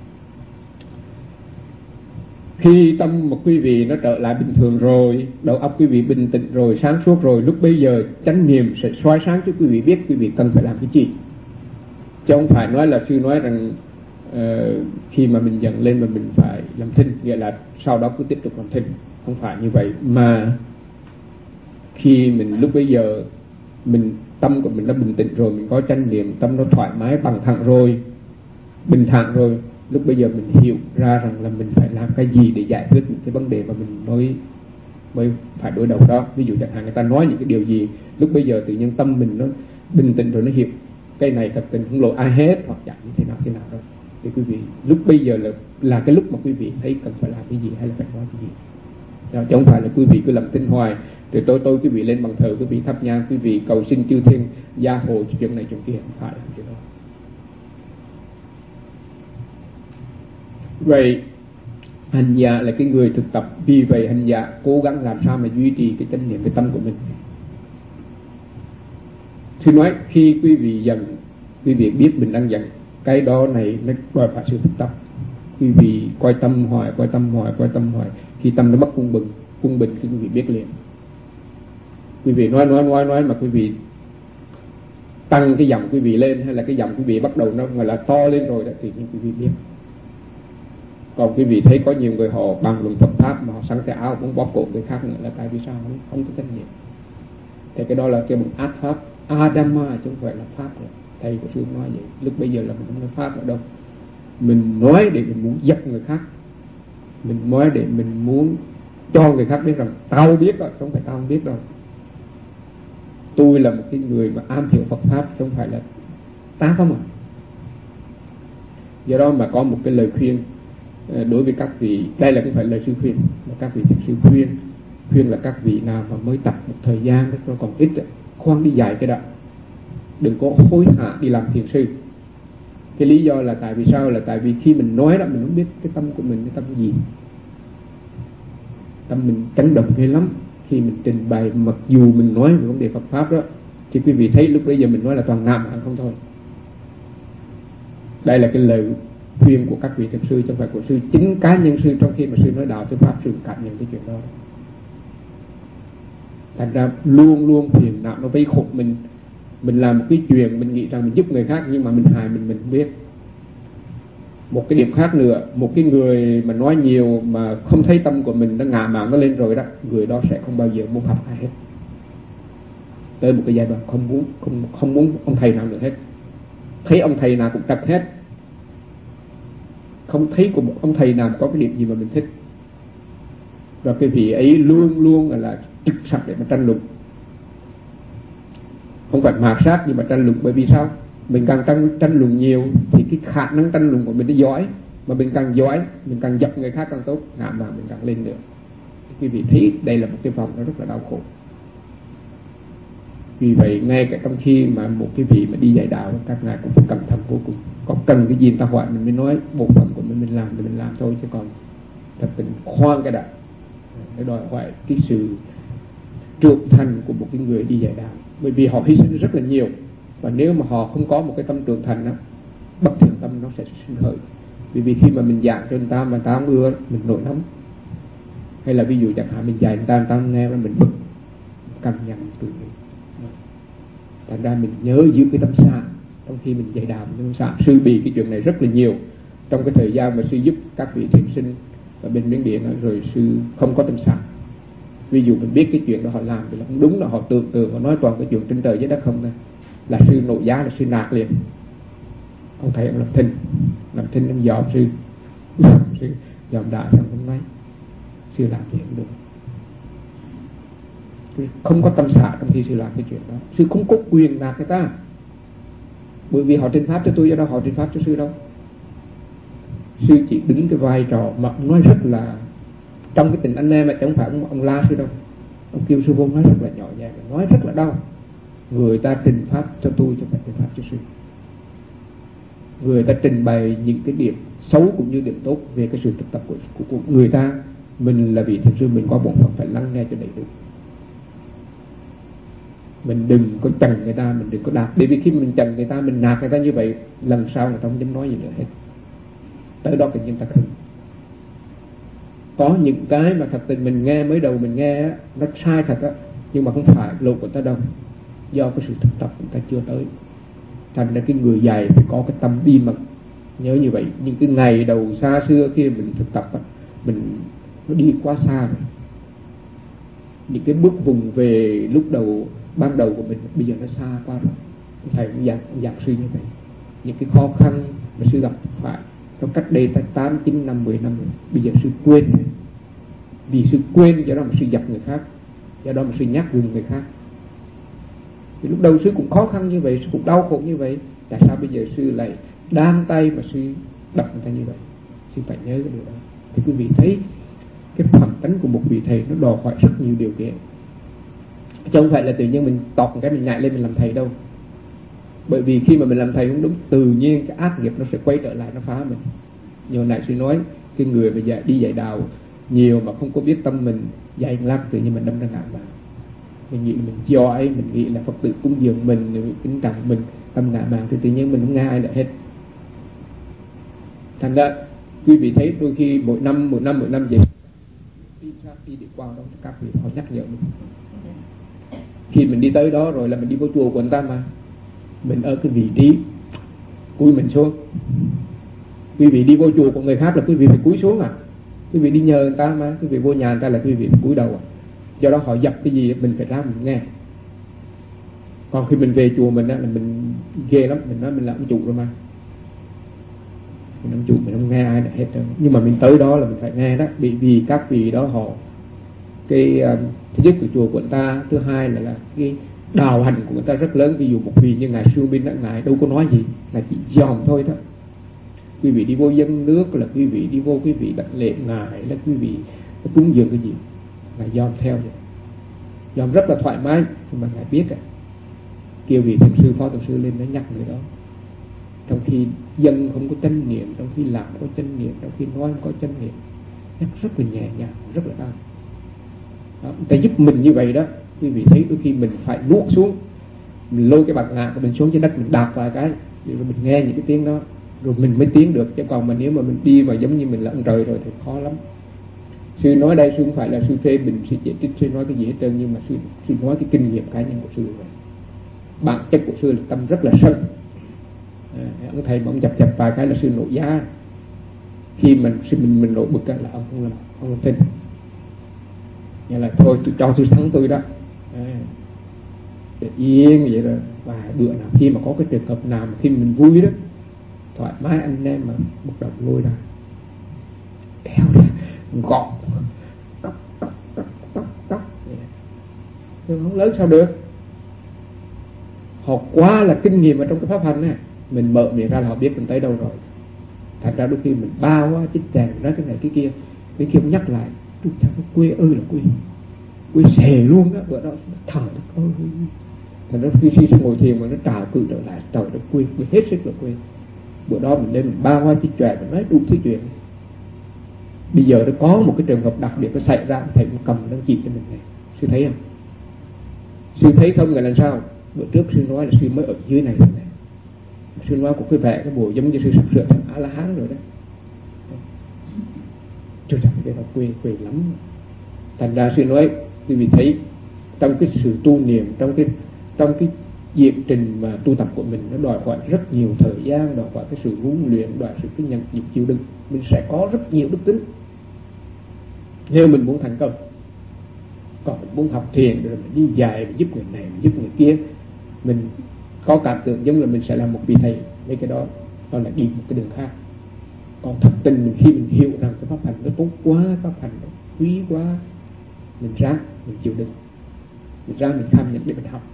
Khi tâm một quý vị nó trở lại bình thường rồi, đầu óc quý vị bình tĩnh rồi, sáng suốt rồi, lúc bây giờ chánh niệm sẽ soi sáng cho quý vị biết quý vị cần phải làm cái gì. Chứ không phải nói là sư nói rằng khi mà mình dần lên mà mình phải làm thinh, nghĩa là sau đó cứ tiếp tục làm thinh. Không phải như vậy, mà khi mình lúc bây giờ mình tâm của mình nó bình tĩnh rồi, mình có chánh niệm, tâm nó thoải mái bằng thẳng rồi, bình thản rồi, lúc bây giờ mình hiểu ra rằng là mình phải làm cái gì để giải quyết những cái vấn đề mà mình mới phải đối đầu đó. Ví dụ chẳng hạn người ta nói những cái điều gì, lúc bây giờ tự nhiên tâm mình nó bình tĩnh rồi, nó hiểu cái này thật tình không lộ ai hết, hoặc chẳng như thế nào đó. Thì quý vị lúc bây giờ là cái lúc mà quý vị thấy cần phải làm cái gì hay là phải nói cái gì đó, chứ không phải là quý vị cứ làm tinh hoài. Rồi tôi quý vị lên bàn thờ, quý vị thắp nhang, quý vị cầu xin chư thiên gia hộ chuyện này chuyện kia, không phải là chuyện đó. Vậy hành giả là cái người thực tập, vì vậy hành giả cố gắng làm sao mà duy trì cái chánh niệm, cái tâm của mình. Sư nói khi quý vị giận, quý vị biết mình đang giận, cái đó này nó đòi phải sự thực tập. Quý vị coi tâm hoài, khi tâm nó mất cung bình thì quý vị biết liền. Quý vị nói mà quý vị tăng cái giọng quý vị lên, hay là cái giọng quý vị bắt đầu nó gọi là to lên rồi đó, thì quý vị biết. Còn quý vị thấy có nhiều người họ bàn luận Phật pháp mà họ sẵn cái áo muốn bóp cổ người khác nữa, là tại vì sao? Không có trách nhiệm. Thì cái đó là cái một ác pháp, Adama, chứ không phải là pháp nữa. Thầy của sư nói vậy. Lúc bây giờ là mình không nói pháp nữa đâu. Mình nói để mình muốn giật người khác, mình nói để mình muốn cho người khác biết rằng tao biết rồi, không phải tao không biết đâu. Tôi là một cái người mà am hiểu Phật pháp, không phải là ta không à. Do đó mà có một cái lời khuyên đối với các vị, đây là không phải lời sư khuyên, mà các vị thiền sư khuyên là các vị nào mà mới tập một thời gian nó còn ít, khoan đi dạy cái đó, đừng có hối hả đi làm thiền sư. Cái lý do là tại vì sao? Là tại vì khi mình nói đó, mình không biết cái tâm của mình, cái tâm gì. Tâm mình chấn động ghê lắm khi mình trình bày, mặc dù mình nói về vấn đề Phật pháp đó, thì quý vị thấy lúc bây giờ mình nói là toàn ngạo mạn không thôi. Đây là cái lời khuyên của các vị thiền sư, trong phải của sư. Chính cá nhân sư trong khi mà sư nói đạo, sư pháp, sư cảm nhận cái chuyện đó. Thành ra luôn luôn phiền não nó vây khổ mình. Mình làm một cái chuyện mình nghĩ rằng mình giúp người khác, nhưng mà mình hại mình không biết. Một cái điểm khác nữa, một cái người mà nói nhiều mà không thấy tâm của mình nó ngạ mạn nó lên rồi đó, người đó sẽ không bao giờ muốn học ai hết. Tới một cái giai đoạn không muốn ông thầy nào nữa hết. Thấy ông thầy nào cũng trật hết. Không thấy của một ông thầy nào có cái điểm gì mà mình thích. Và cái vị ấy luôn luôn là trực sạch để mà tranh luận. Không phải mạt sát nhưng mà tranh luận. Bởi vì sao? Mình càng tranh luận nhiều thì cái khả năng tranh luận của mình nó giỏi. Mà mình càng giỏi, mình càng dập người khác càng tốt, ngạ mạn mình càng lên nữa. Quý vị thấy đây là một cái vòng nó rất là đau khổ. Vì vậy ngay cả trong khi mà một cái vị mà đi dạy đạo, các ngài cũng phải cẩn thận vô cùng. Có cần cái gì người ta hỏi mình mới nói, bộ phận của mình làm thì mình làm thôi, chứ còn thật tình khoan cái đạo. Để đòi hỏi cái sự trưởng thành của một cái người đi dạy đạo. Bởi vì họ hy sinh rất là nhiều, và nếu mà họ không có một cái tâm trưởng thành đó, bất thiện tâm nó sẽ sinh khởi. Vì khi mà mình giảng cho người ta mà người ta không ưa, mình nổi nóng. Hay là ví dụ chẳng hạn mình dạy người ta nghe mà mình bực, cằn nhằn tự nhiên. Thành ra mình nhớ giữ cái tâm xả trong khi mình dạy đạo. Tâm xả sư bị cái chuyện này rất là nhiều trong cái thời gian mà sư giúp các vị thiền sinh ở bên Miến Điện, rồi sư không có tâm xả. Ví dụ mình biết cái chuyện đó họ làm thì là không đúng, là họ tưởng tượng họ nói toàn cái chuyện trên trời dưới đất không thôi, là sư nội giá, là sư nạt liền. Ông thầy ông làm thinh ông dòm sư dòm đại xong ông nói sư làm gì cũng được, không có tâm xả trong khi sư làm cái chuyện đó. Sư không có quyền nạt người ta, bởi vì họ trình pháp cho tôi, do đó họ trình pháp cho sư đâu. Sư chỉ đứng cái vai trò mà nói rất là trong cái tình anh em, mà chẳng phải ông la sư đâu. Ông kêu sư vô nói rất là nhỏ nhẹ, nói rất là đau. Người ta trình pháp cho tôi chứ phải trình pháp cho sư. Người ta trình bày những cái điểm xấu cũng như điểm tốt về cái sự thực tập của người ta. Mình là vị thiền sư, mình có bổn phận phải lắng nghe cho đầy đủ. Mình đừng có chặn người ta, mình đừng có đạp. Bởi vì khi mình chặn người ta, mình nạt người ta như vậy, lần sau người ta không dám nói gì nữa hết. Tới đó tự nhiên ta khưng. Có những cái mà thật tình mình nghe mới đầu mình nghe á, nó sai thật á, nhưng mà không phải lỗi của ta đâu, do cái sự thực tập của ta chưa tới. Thành ra cái người dạy phải có cái tâm bi mật, nhớ như vậy. Những cái ngày đầu xa xưa khi mình thực tập á, nó đi quá xa rồi. Những cái bước vùng về lúc đầu ban đầu của mình bây giờ nó xa quá rồi. Thầy cũng dặn sư như vậy. Những cái khó khăn mà sư gặp phải trong cách đây 8, 9 năm, 10 năm rồi, bây giờ sư quên. Vì sư quên, do đó mà sư dập người khác, do đó mà sư nhắc gừng người khác. Thì lúc đầu sư cũng khó khăn như vậy, sư cũng đau khổ như vậy, tại sao bây giờ sư lại đan tay mà sư đập người ta như vậy? Sư phải nhớ cái điều đó. Thì quý vị thấy cái phẩm tánh của một vị thầy nó đòi hỏi rất nhiều điều kiện, chứ không phải là tự nhiên mình tọt một cái mình nhảy lên mình làm thầy đâu. Bởi vì khi mà mình làm thầy không đúng, tự nhiên cái ác nghiệp nó sẽ quay trở lại, nó phá mình. Nhiều nãy sư nói cái người mà đi dạy đạo nhiều mà không có biết tâm mình, dạy lắm tự nhiên mình đâm ra ngã mạn. Mình nghĩ mình giỏi, mình nghĩ là Phật tử cúng dường mình, kính trọng mình, tâm ngã mạn thì tự nhiên mình không nghe ai lại hết. Thành ra quý vị thấy đôi khi mỗi năm vậy đi qua đó các vị họ nhắc nhở mình. Khi mình đi tới đó rồi là mình đi vô chùa của người ta mà mình ở cái vị trí cúi mình xuống. Quý vị đi vô chùa của người khác là quý vị phải cúi xuống à. Quý vị đi nhờ người ta mà, quý vị vô nhà người ta là quý vị phải cúi đầu à. Do đó họ dập cái gì mình phải ra mình nghe. Còn khi mình về chùa mình á là mình ghê lắm, mình nói mình là ông chủ rồi mà. Mình ông chủ, mình không nghe ai hết trơn. Nhưng mà mình tới đó là mình phải nghe đó, vì các vị đó họ cái thứ nhất của chùa của người ta, thứ hai là cái đạo hành của người ta rất lớn. Ví dụ một vị như ngài Sư Minh đó, ngài đâu có nói gì, là chỉ dòm thôi đó. Quý vị đi vô dân nước là quý vị đi vô, quý vị đặt lễ ngài là quý vị cúng dường cái gì ngài dòm theo vậy, dòm rất là thoải mái. Nhưng mà ngài biết à, kêu vị thiền sư phó thiền sư lên nó nhắc người đó, trong khi dân không có chánh niệm, trong khi làm có chánh niệm, trong khi nói không có chánh niệm, nhắc rất là nhẹ nhàng, rất là đau. Người ta giúp mình như vậy đó. Quý vị thấy đôi khi mình phải nuốt xuống, mình lôi cái bạt ngã của mình xuống trên đất, mình đạp vài cái rồi mình nghe những cái tiếng đó rồi mình mới tiến được. Chứ còn mà nếu mà mình đi mà giống như mình là ông trời rồi thì khó lắm. Sư nói đây sư không phải là sư phê bình, sư chỉ trích, sư nói cái gì hết trơn, nhưng mà sư nói cái kinh nghiệm cá nhân của sư vậy. Bản chất của sư là tâm rất là sân. Ông thầy mà ông dập vài cái là sư nổi giá. Khi mình nổi bực là ông không tin, như là thôi tôi cho tôi thắng tôi đó. Yên vậy rồi. Và bữa nào khi mà có cái trường hợp nào mà khi mình vui đó, thoải mái anh em mà một đồng lôi ra kéo ra gọt tóc nhưng không lớn sao được. Họ quá là kinh nghiệm ở trong cái pháp hành này, mình mở miệng ra là họ biết mình tới đâu rồi. Thật ra đôi khi mình bao quá chích chàng nói cái này cái kia, cái kia cũng nhắc lại tôi chẳng có quê ơi là quê xề luôn đó. Bữa đó thở đất ơi. Thành ra khi ngồi thiền mà nó trào cự trở lại, trời đất quê hết sức là quê. Bữa đó mình lên mình bao hoa chích chòe, mình nói đủ thứ chuyện. Bây giờ nó có một cái trường hợp đặc biệt nó xảy ra, thầy cũng cầm nó chỉ cho mình này. Sư thấy không? Sư thấy không là làm sao? Bữa trước sư nói là sư mới ở dưới này rồi này. Sư nói của cái vẻ cái bộ giống như sư sắp sửa thành A-la-hán rồi đó. trời ơi, cái đó quê lắm. Thành ra sư nói quý vị thấy trong cái sự tu niệm, trong cái diễn trình mà tu tập của mình, nó đòi hỏi rất nhiều thời gian, đòi hỏi cái sự huấn luyện, đòi hỏi sự cái nhận nhịp chịu đựng. Mình sẽ có rất nhiều đức tính nếu mình muốn thành công. Còn mình muốn học thiền rồi mình đi dạy, mình giúp người này, mình giúp người kia, mình có cảm tưởng giống là mình sẽ làm một vị thầy, mấy cái đó là đi một cái đường khác. Còn thực tình khi mình hiểu rằng cái pháp hành nó tốt quá, pháp hành nó quý quá, mình ráng, mình chịu đựng, mình ráng, mình tham nhận để mình học.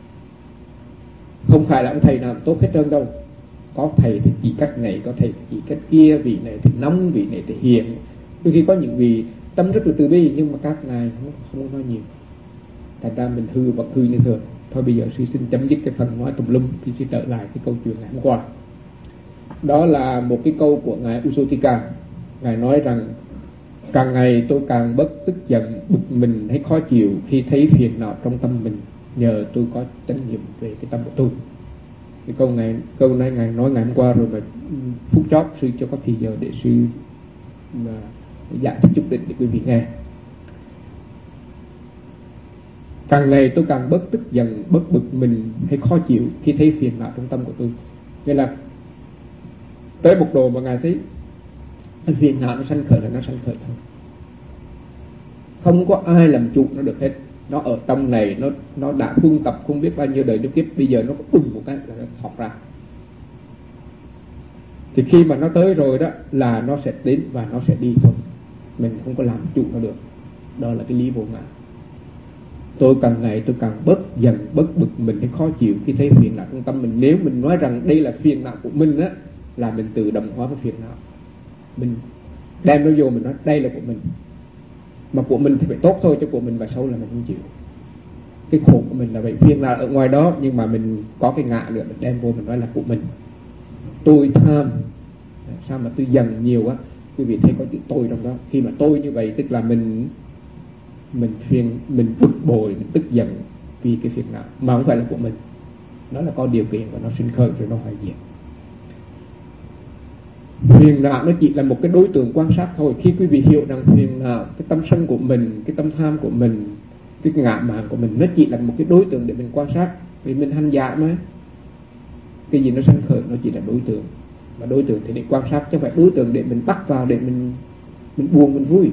Không phải là ông thầy nào tốt hết trơn đâu. Có thầy thì chỉ cách này, có thầy thì chỉ cách kia, vị này thì nóng, vị này thì hiền. Đôi khi có những vị tâm rất là từ bi, nhưng mà các ngài không nói nhiều. Thành ra mình hư vẫn hư như thường. Thôi bây giờ sư xin chấm dứt cái phần nói tùm lum, thì sẽ trở lại cái câu chuyện ngày hôm qua. Đó là một cái câu của ngài Usotika. Ngài nói rằng càng ngày tôi càng bớt tức giận, bực mình hay khó chịu khi thấy phiền não trong tâm mình, nhờ tôi có chánh niệm về cái tâm của tôi. Cái câu này ngài nói ngày hôm qua rồi, mà phút chót sư cho có thì giờ để sư mà giải thích chút đỉnh để quý vị nghe. Càng ngày tôi càng bớt tức giận, bớt bực mình hay khó chịu khi thấy phiền não trong tâm của tôi. Nghĩa là tới một độ mà ngài thấy phiền não nó sanh khởi là nó sanh khởi thôi, không có ai làm chủ nó được hết. Nó ở trong này, nó đã huân tập không biết bao nhiêu đời kiếp, bây giờ nó bùng một cái là nó thọt ra. Thì khi mà nó tới rồi đó là nó sẽ đến và nó sẽ đi thôi, mình không có làm chủ nó được. Đó là cái lý vô ngã. Tôi càng ngày tôi càng bớt giận, bớt bực mình hay khó chịu khi thấy phiền não trong tâm mình. Nếu mình nói rằng đây là phiền não của mình á, là mình tự động hóa với phiền não, mình đem nó vô, mình nói đây là của mình. Mà của mình thì phải tốt thôi, chứ của mình mà xấu là mình không chịu. Cái khổ của mình là vậy. Phiền não ở ngoài đó, nhưng mà mình có cái ngã nữa, mình đem vô mình nói là của mình. Tôi tham, sao mà tôi giận nhiều á, quý vị thấy có chữ tôi trong đó. Khi mà tôi như vậy tức là mình phiền, mình bực bội, mình tức giận vì cái phiền não mà không phải là của mình. Nó là có điều kiện và nó sinh khởi rồi nó hoại diệt. Phiền não nó chỉ là một cái đối tượng quan sát thôi. Khi quý vị hiểu rằng phiền não, cái tâm sân của mình, cái tâm tham của mình, cái ngã mạn của mình, nó chỉ là một cái đối tượng để mình quan sát. Vì mình hành giả mà, cái gì nó sanh khởi nó chỉ là đối tượng, mà đối tượng thì để quan sát, chứ không phải đối tượng để mình bắt vào, để mình buồn, mình vui.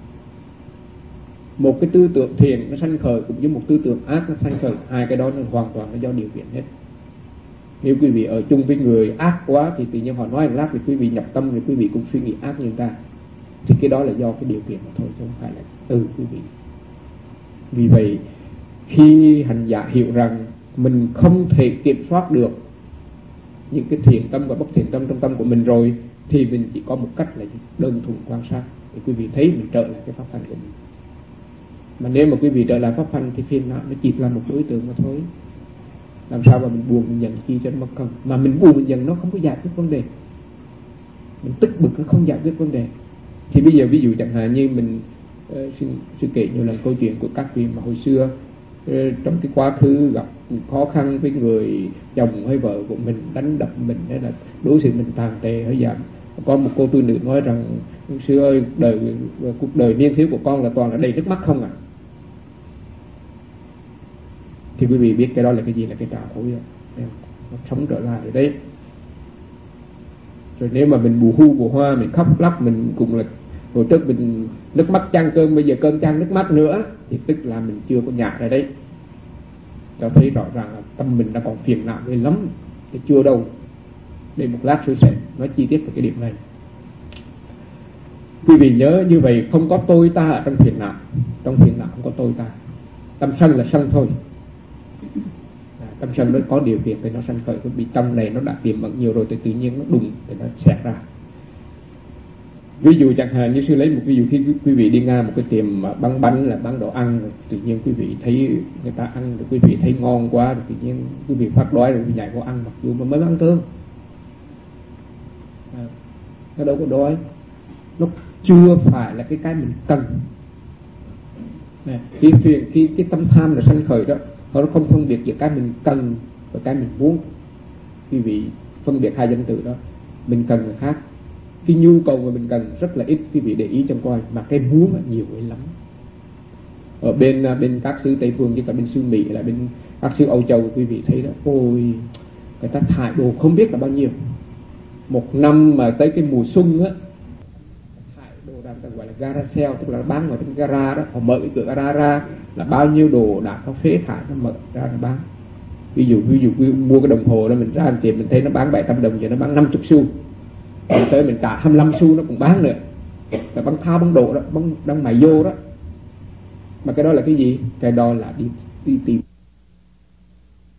Một cái tư tưởng thiền nó sanh khởi cũng như một tư tưởng ác nó sanh khởi, hai cái đó nó hoàn toàn nó do điều kiện hết. Nếu quý vị ở chung với người ác quá thì tự nhiên họ nói một lát thì quý vị nhập tâm, thì quý vị cũng suy nghĩ ác như người ta, thì cái đó là do cái điều kiện mà thôi, chứ không phải là từ quý vị. Vì vậy khi hành giả hiểu rằng mình không thể kiểm soát được những cái thiện tâm và bất thiện tâm trong tâm của mình rồi, thì mình chỉ có một cách là đơn thuần quan sát, thì quý vị thấy mình trở lại cái pháp hành của mình. Mà nếu mà quý vị trở lại pháp hành thì phiền não nó chỉ là một đối tượng mà thôi. Làm sao mà mình buồn mình giận chi cho nó mất công. Mà mình buồn mình giận nó không có giải quyết vấn đề, mình tức bực nó không giải quyết vấn đề. Thì bây giờ ví dụ chẳng hạn như mình xin kể nhiều lần câu chuyện của các vị mà hồi xưa trong cái quá khứ gặp khó khăn với người chồng hay vợ của mình, đánh đập mình hay là đối xử mình tàn tệ hay giảm. Có một cô tu nữ nói rằng sư ơi, cuộc đời niên thiếu của con là toàn là đầy nước mắt không à. Thì quý vị biết cái đó là cái gì, là cái trào hối đó. Nó sống trở lại rồi đấy. Rồi nếu mà mình bù hu bù hoa, mình khóc lóc, mình cũng là hồi trước mình nước mắt chan cơn, bây giờ cơn chan nước mắt nữa, thì tức là mình chưa có nhả ra đấy. Cho thấy rõ ràng là tâm mình đã còn phiền não ghê lắm, thì chưa đâu. Để một lát sư sẽ nói chi tiết về cái điểm này. Quý vị nhớ như vậy, không có tôi ta ở trong phiền não. Trong phiền não không có tôi ta. Tâm sân là sân thôi. Tâm sân nó có điều kiện thì nó sanh khởi, bị trong này nó đã tiềm ẩn nhiều rồi thì tự nhiên nó đùng thì nó xẹt ra. Ví dụ chẳng hạn như sư lấy một ví dụ, khi quý vị đi ngang một cái tiệm bán bánh là bán đồ ăn, tự nhiên quý vị thấy người ta ăn, rồi quý vị thấy ngon quá, rồi tự nhiên quý vị phát đói rồi quý vị nhảy vào ăn, mặc dù mà mới ăn cơm. Nó đâu có đói, nó chưa phải là cái mình cần. Cái tâm tham là sanh khởi đó, nó không phân biệt giữa cái mình cần và cái mình muốn. Quý vị phân biệt hai danh từ đó, mình cần là khác, cái nhu cầu mà mình cần rất là ít, quý vị để ý trong coi, mà cái muốn nhiều lắm. Ở bên các xứ Tây phương, chứ cả bên xứ Mỹ là bên các xứ Âu Châu, quý vị thấy đó, ôi người ta thải đồ không biết là bao nhiêu. Một năm mà tới cái mùa xuân á, thải đồ ra, người ta gọi là gara sale, tức là bán ngoài trong gara đó, họ mở cái cửa gara ra là bao nhiêu đồ đã có phế thải nó mở ra là bán. Ví dụ mua cái đồng hồ đó, mình ra ăn tiền mình thấy nó bán 700 đồng, giờ nó bán 50 xu, còn tới mình trả 25 xu nó cũng bán nữa, là bán thao bán độ đó, đang mài vô đó. Mà cái đó là cái gì? Cái đó là đi tìm